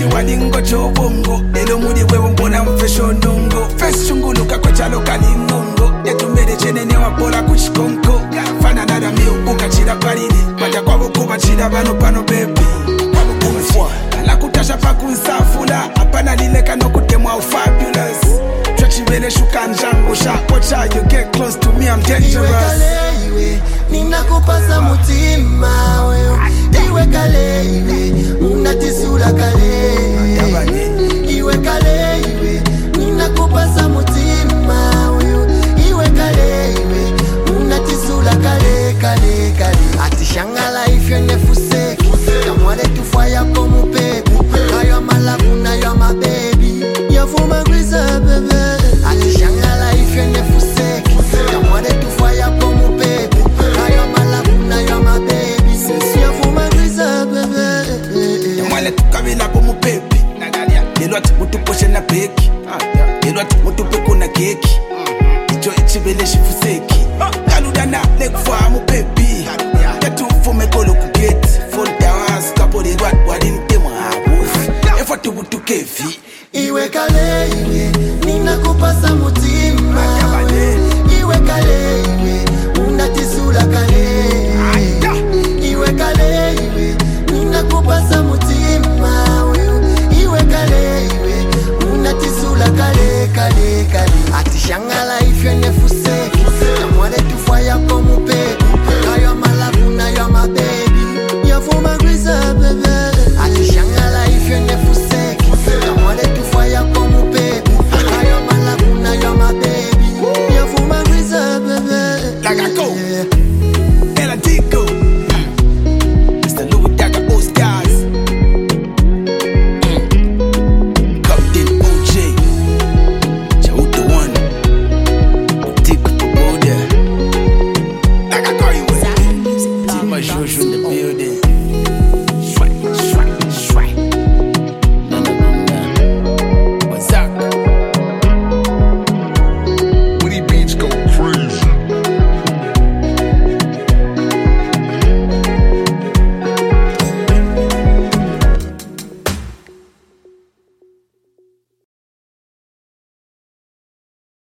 ngati walingo chobongo lelo muli wewe mbona mfesho ndungo fes chunguluka kwa chalo kalingongo yatumere chenene wapola kuchikonko fana nada miu ukachira palile baja kwabo kubachira bano pano baby kwabo kumfwa ala kutasha pa kunsafula apana lileka nokutemwa fabulous chachibele shuka njangusha watch out you get close to me I'm dangerous iwe ninakupasa mutima wewe iwe kale iwe unatisula kale iwe kale iwe ninakupasa mutima wewe iwe kale iwe unatisula kale kale kale atishangala ifyo nefuseki kamwale tufaya komu pepe kayo malaku na yo my baby yafuma grisa bebe atishangala ifyo nefuseki kamwale tufaya komu pepe kayo malaku na yo my baby yafuma grisa bebe kamwale tukabila komu pepe lelo ati mutuposhe na beki lelo ati mutupe na keki icho ichibele shifuseki kaludana lekufwa mu pepe yatufume kolo kugeti fontawas kapori wad wadin temwa abu efo tubutu kefi iwe kale iwe